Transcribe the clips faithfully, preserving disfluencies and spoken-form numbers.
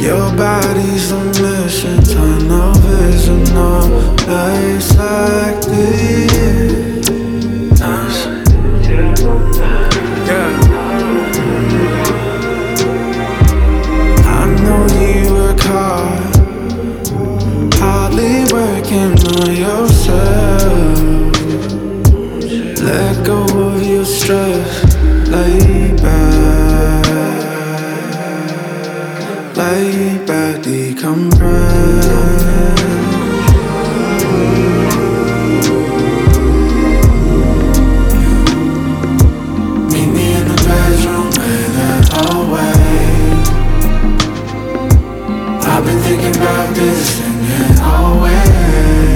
Your body's a mission, tunnel vision on nights like this. Yeah. I know you work hard, hardly working on yourself. Let go of your stress, lay back, lay back, decompress. Meet me in the bedroom where they're always. I've been thinking about this thing and always.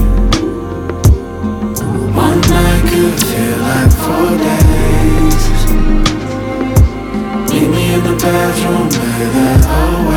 One night could feel like four days. Meet me in the bedroom where they're always.